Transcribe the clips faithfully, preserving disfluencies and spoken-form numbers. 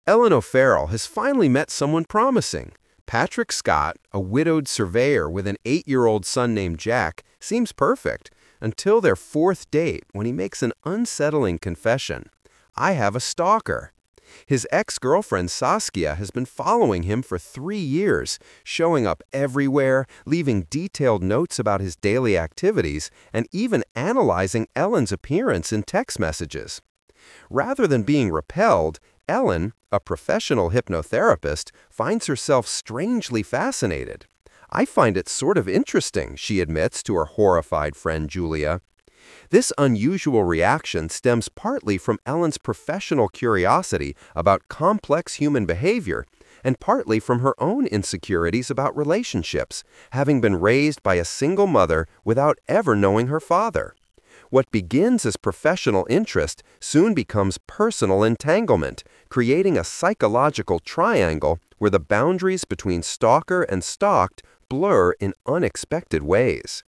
Ellen O'Farrell has finally met someone promising. Patrick Scott, a widowed surveyor with an eight-year-old son named Jack, seems perfect until their fourth date when he makes an unsettling confession. I have a stalker. His ex-girlfriend Saskia has been following him for three years, showing up everywhere, leaving detailed notes about his daily activities, and even analyzing Ellen's appearance in text messages. Rather than being repelled, Ellen, a professional hypnotherapist, finds herself strangely fascinated. "I find it sort of interesting," she admits to her horrified friend Julia. This unusual reaction stems partly from Ellen's professional curiosity about complex human behavior and partly from her own insecurities about relationships, having been raised by a single mother without ever knowing her father. What begins as professional interest soon becomes personal entanglement, creating a psychological triangle where the boundaries between stalker and stalked blur in unexpected ways.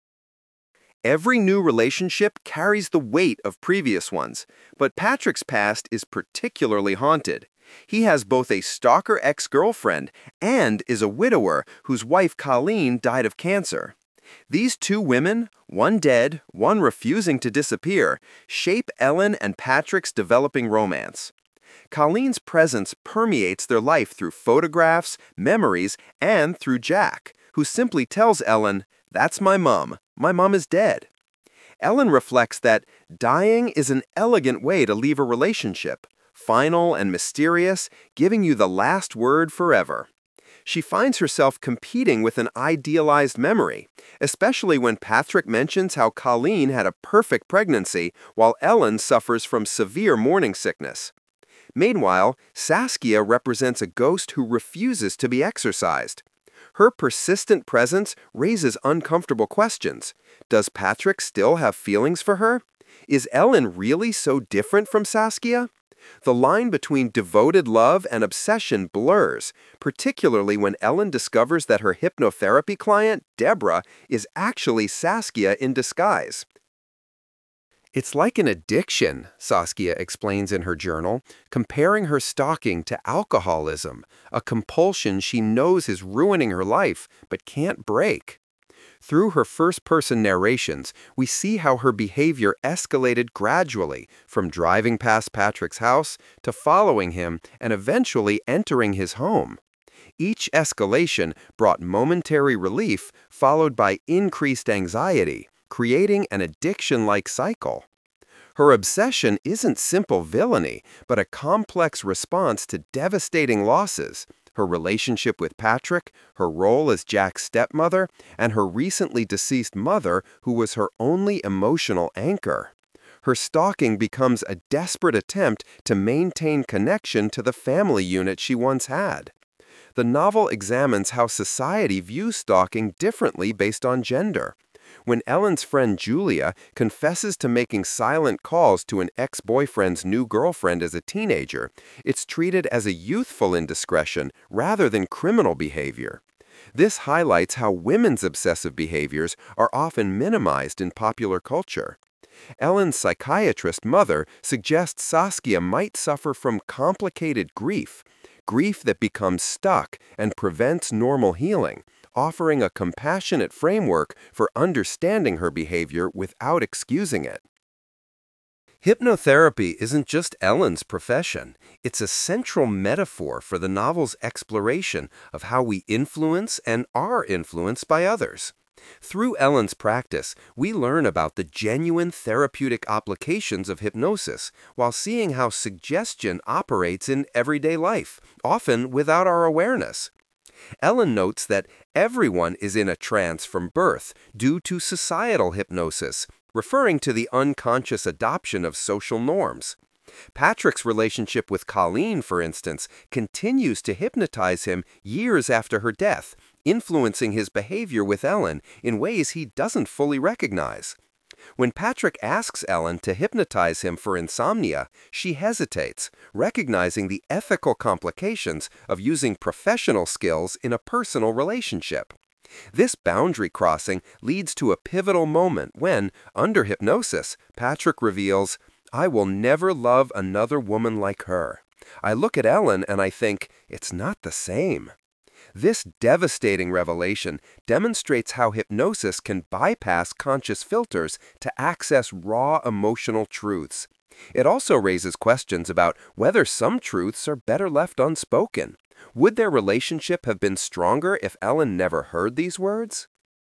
Every new relationship carries the weight of previous ones, but Patrick's past is particularly haunted. He has both a stalker ex-girlfriend and is a widower whose wife Colleen died of cancer. These two women, one dead, one refusing to disappear, shape Ellen and Patrick's developing romance. Colleen's presence permeates their life through photographs, memories, and through Jack, who simply tells Ellen, "That's my mom. My mom is dead." Ellen reflects that dying is an elegant way to leave a relationship, final and mysterious, giving you the last word forever. She finds herself competing with an idealized memory, especially when Patrick mentions how Colleen had a perfect pregnancy while Ellen suffers from severe morning sickness. Meanwhile, Saskia represents a ghost who refuses to be exorcised. Her persistent presence raises uncomfortable questions. Does Patrick still have feelings for her? Is Ellen really so different from Saskia? The line between devoted love and obsession blurs, particularly when Ellen discovers that her hypnotherapy client, Deborah, is actually Saskia in disguise. "It's like an addiction," Saskia explains in her journal, comparing her stalking to alcoholism, a compulsion she knows is ruining her life but can't break. Through her first-person narrations, we see how her behavior escalated gradually, from driving past Patrick's house to following him and eventually entering his home. Each escalation brought momentary relief followed by increased anxiety, creating an addiction-like cycle. Her obsession isn't simple villainy, but a complex response to devastating losses. Her relationship with Patrick, her role as Jack's stepmother, and her recently deceased mother, who was her only emotional anchor. Her stalking becomes a desperate attempt to maintain connection to the family unit she once had. The novel examines how society views stalking differently based on gender. When Ellen's friend Julia confesses to making silent calls to an ex-boyfriend's new girlfriend as a teenager, it's treated as a youthful indiscretion rather than criminal behavior. This highlights how women's obsessive behaviors are often minimized in popular culture. Ellen's psychiatrist mother suggests Saskia might suffer from complicated grief, grief that becomes stuck and prevents normal healing, offering a compassionate framework for understanding her behavior without excusing it. Hypnotherapy isn't just Ellen's profession. It's a central metaphor for the novel's exploration of how we influence and are influenced by others. Through Ellen's practice, we learn about the genuine therapeutic applications of hypnosis while seeing how suggestion operates in everyday life, often without our awareness. Ellen notes that everyone is in a trance from birth due to societal hypnosis, referring to the unconscious adoption of social norms. Patrick's relationship with Colleen, for instance, continues to hypnotize him years after her death, influencing his behavior with Ellen in ways he doesn't fully recognize. When Patrick asks Ellen to hypnotize him for insomnia, she hesitates, recognizing the ethical complications of using professional skills in a personal relationship. This boundary crossing leads to a pivotal moment when, under hypnosis, Patrick reveals, "I will never love another woman like her," I look at Ellen and I think, it's not the same. This devastating revelation demonstrates how hypnosis can bypass conscious filters to access raw emotional truths. It also raises questions about whether some truths are better left unspoken. Would their relationship have been stronger if Ellen never heard these words?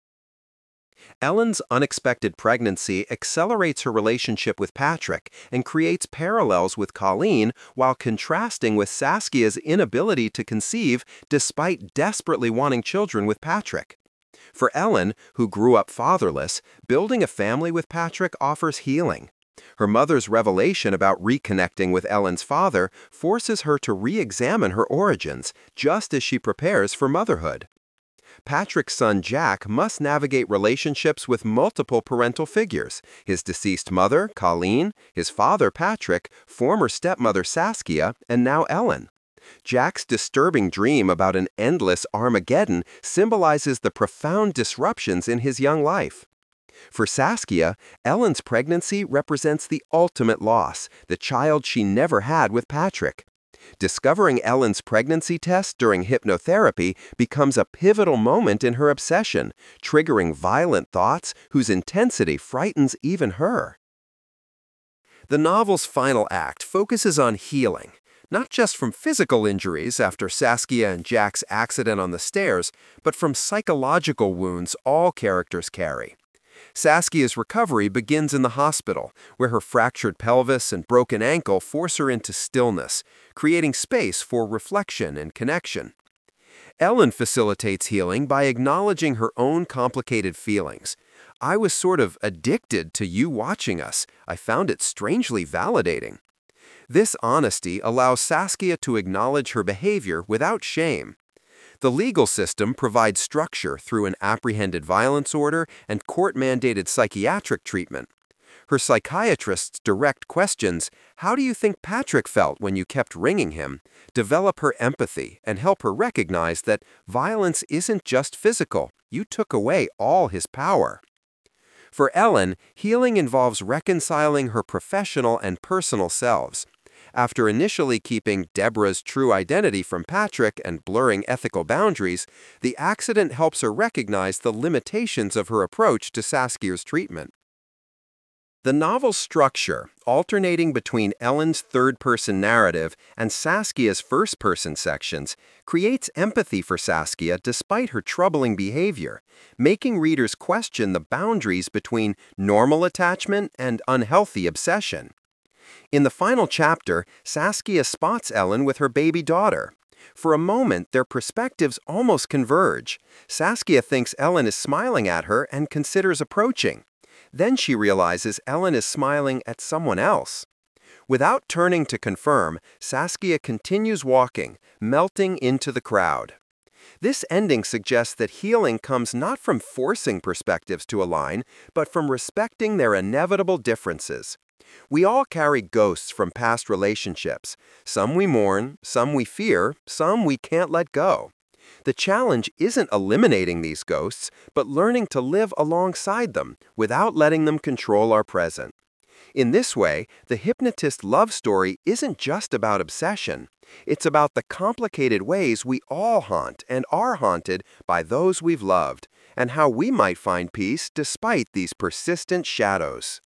Ellen's unexpected pregnancy accelerates her relationship with Patrick and creates parallels with Colleen while contrasting with Saskia's inability to conceive despite desperately wanting children with Patrick. For Ellen, who grew up fatherless, building a family with Patrick offers healing. Her mother's revelation about reconnecting with Ellen's father forces her to re-examine her origins, just as she prepares for motherhood. Patrick's son Jack must navigate relationships with multiple parental figures: his deceased mother, Colleen, his father, Patrick, former stepmother Saskia, and now Ellen. Jack's disturbing dream about an endless Armageddon symbolizes the profound disruptions in his young life. For Saskia, Ellen's pregnancy represents the ultimate loss, the child she never had with Patrick. Discovering Ellen's pregnancy test during hypnotherapy becomes a pivotal moment in her obsession, triggering violent thoughts whose intensity frightens even her. The novel's final act focuses on healing, not just from physical injuries after Saskia and Jack's accident on the stairs, but from psychological wounds all characters carry. Saskia's recovery begins in the hospital, where her fractured pelvis and broken ankle force her into stillness, creating space for reflection and connection. Ellen facilitates healing by acknowledging her own complicated feelings. "I was sort of addicted to you watching us. I found it strangely validating." This honesty allows Saskia to acknowledge her behavior without shame. The legal system provides structure through an apprehended violence order and court-mandated psychiatric treatment. Her psychiatrist's direct questions, "How do you think Patrick felt when you kept ringing him?" develop her empathy and help her recognize that violence isn't just physical. You took away all his power. For Ellen, healing involves reconciling her professional and personal selves. After initially keeping Deborah's true identity from Patrick and blurring ethical boundaries, the accident helps her recognize the limitations of her approach to Saskia's treatment. The novel's structure, alternating between Ellen's third-person narrative and Saskia's first-person sections, creates empathy for Saskia despite her troubling behavior, making readers question the boundaries between normal attachment and unhealthy obsession. In the final chapter, Saskia spots Ellen with her baby daughter. For a moment, their perspectives almost converge. Saskia thinks Ellen is smiling at her and considers approaching. Then she realizes Ellen is smiling at someone else. Without turning to confirm, Saskia continues walking, melting into the crowd. This ending suggests that healing comes not from forcing perspectives to align, but from respecting their inevitable differences. We all carry ghosts from past relationships. Some we mourn, some we fear, some we can't let go. The challenge isn't eliminating these ghosts, but learning to live alongside them without letting them control our present. In this way, the hypnotist love story isn't just about obsession. It's about the complicated ways we all haunt and are haunted by those we've loved, and how we might find peace despite these persistent shadows.